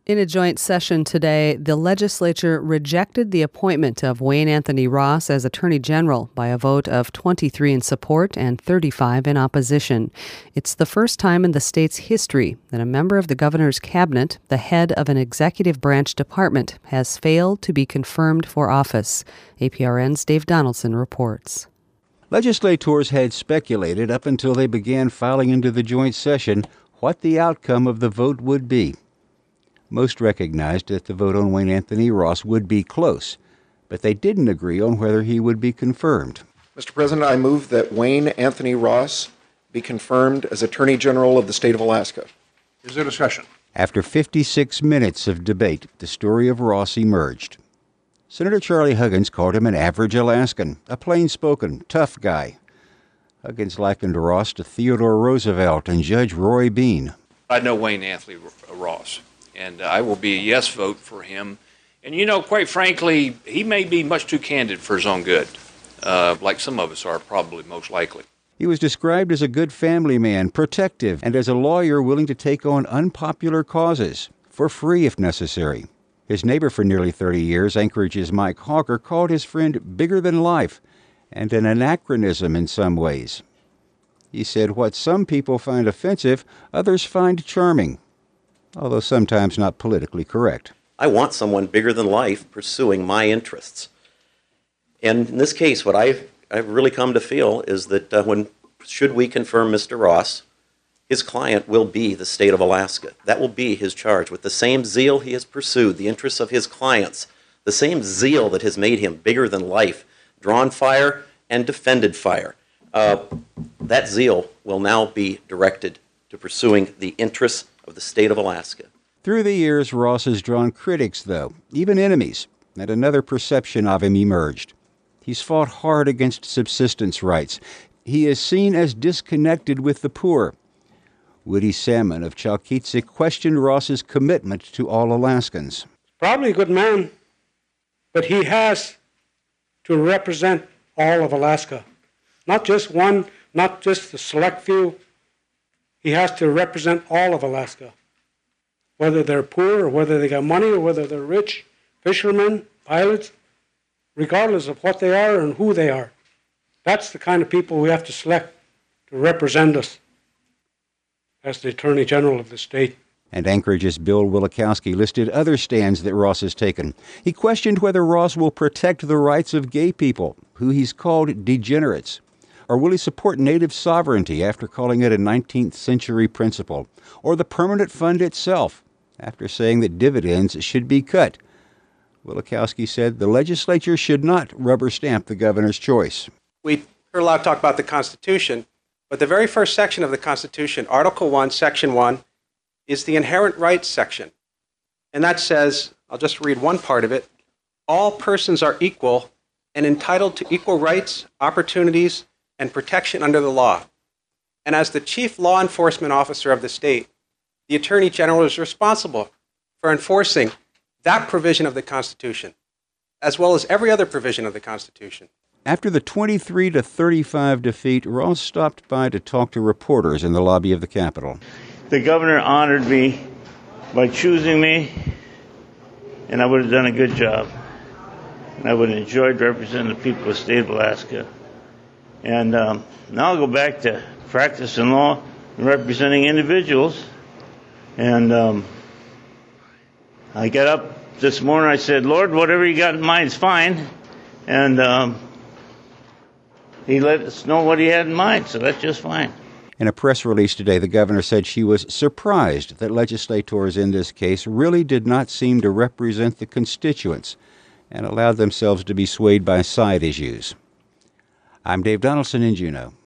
In a joint session today, the legislature rejected the appointment of Wayne Anthony Ross as Attorney General by a vote of 23 in support and 35 in opposition. It's the first time in the state's history that a member of the governor's cabinet, the head of an executive branch department, has failed to be confirmed for office. APRN's Dave Donaldson reports. Legislators had speculated up until they began filing into the joint session what the outcome of the vote would be. Most recognized that the vote on Wayne Anthony Ross would be close, but they didn't agree on whether he would be confirmed. Mr. President, I move that Wayne Anthony Ross be confirmed as Attorney General of the state of Alaska. Is there discussion? After 56 minutes of debate, the story of Ross emerged. Senator Charlie Huggins called him an average Alaskan, a plain-spoken, tough guy. Huggins likened Ross to Theodore Roosevelt and Judge Roy Bean. I know Wayne Anthony Ross, and I will be a yes vote for him. And, quite frankly, he may be much too candid for his own good, like some of us are probably most likely. He was described as a good family man, protective, and as a lawyer willing to take on unpopular causes, for free if necessary. His neighbor for nearly 30 years, Anchorage's Mike Hawker, called his friend bigger than life and an anachronism in some ways. He said what some people find offensive, others find charming, although sometimes not politically correct. I want someone bigger than life pursuing my interests. And in this case, what I've really come to feel is that should we confirm Mr. Ross, his client will be the state of Alaska. That will be his charge. With the same zeal he has pursued the interests of his clients, the same zeal that has made him bigger than life, drawn fire and defended fire. That zeal will now be directed to pursuing the interests of the state of Alaska. Through the years, Ross has drawn critics, though, even enemies, and another perception of him emerged. He's fought hard against subsistence rights. He is seen as disconnected with the poor. Woody Salmon of Chalkitzik questioned Ross's commitment to all Alaskans. Probably a good man, but he has to represent all of Alaska. Not just one, not just the select few. He has to represent all of Alaska. Whether they're poor or whether they got money or whether they're rich, fishermen, pilots, regardless of what they are and who they are. That's the kind of people we have to select to represent us as the Attorney General of the state. And Anchorage's Bill Wielechowski listed other stands that Ross has taken. He questioned whether Ross will protect the rights of gay people, who he's called degenerates. Or will he support native sovereignty after calling it a 19th century principle? Or the permanent fund itself, after saying that dividends should be cut? Wielechowski said the legislature should not rubber stamp the governor's choice. We heard a lot of talk about the Constitution, but the very first section of the Constitution, Article 1, Section 1, is the inherent rights section. And that says, I'll just read one part of it, all persons are equal and entitled to equal rights, opportunities, and protection under the law. And as the chief law enforcement officer of the state, the Attorney General is responsible for enforcing that provision of the Constitution, as well as every other provision of the Constitution. After the 23-35 defeat, Ross stopped by to talk to reporters in the lobby of the Capitol. The governor honored me by choosing me, and I would have done a good job. And I would have enjoyed representing the people of the state of Alaska. And now I'll go back to practicing law and representing individuals. And I got up this morning, I said, Lord, whatever you got in mind is fine. And he let us know what he had in mind, so that's just fine. In a press release today, the governor said she was surprised that legislators in this case really did not seem to represent the constituents and allowed themselves to be swayed by side issues. I'm Dave Donaldson in Juneau.